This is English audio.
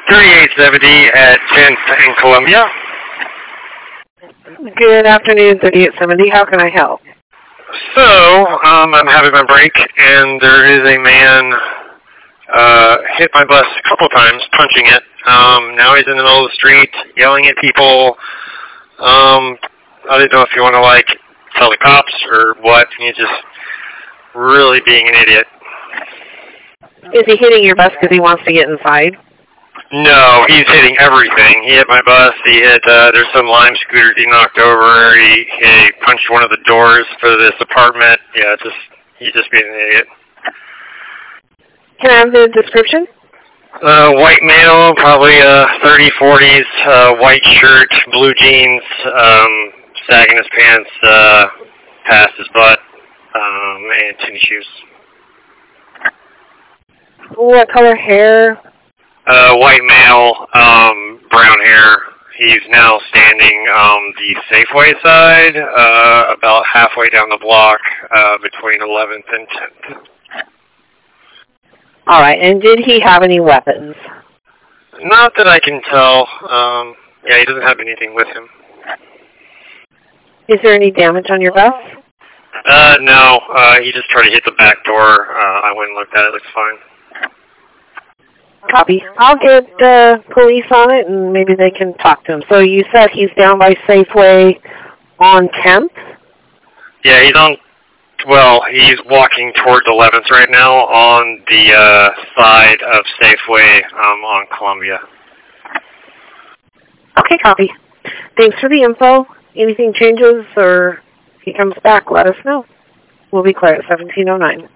3870 at 10th in Columbia. Good afternoon, 3870. How can I help? So, I'm having my break, and there is a man hit my bus a couple times, punching it. Now he's in the middle of the street, yelling at people. I don't know if you want to, like, tell the cops or what. He's just really being an idiot. Is he hitting your bus because he wants to get inside? No, he's hitting everything. He hit my bus. He hit, there's some Lime scooters he knocked over. He punched one of the doors for this apartment. Yeah, he's just being an idiot. Can I have the description? White male, probably 30s, 40s, white shirt, blue jeans, sagging his pants past his butt, and tennis shoes. What color hair? White male, brown hair. He's now standing the Safeway side, about halfway down the block, between 11th and 10th. All right, and did he have any weapons? Not that I can tell. Yeah, he doesn't have anything with him. Is there any damage on your bus? No. He just tried to hit the back door. I went and looked at it. It looks fine. Copy. I'll get the police on it, and maybe they can talk to him. So you said he's down by Safeway on 10th? Yeah, he's walking towards 11th right now on the side of Safeway on Columbia. Okay, copy. Thanks for the info. Anything changes or he comes back, let us know. We'll be clear at 1709.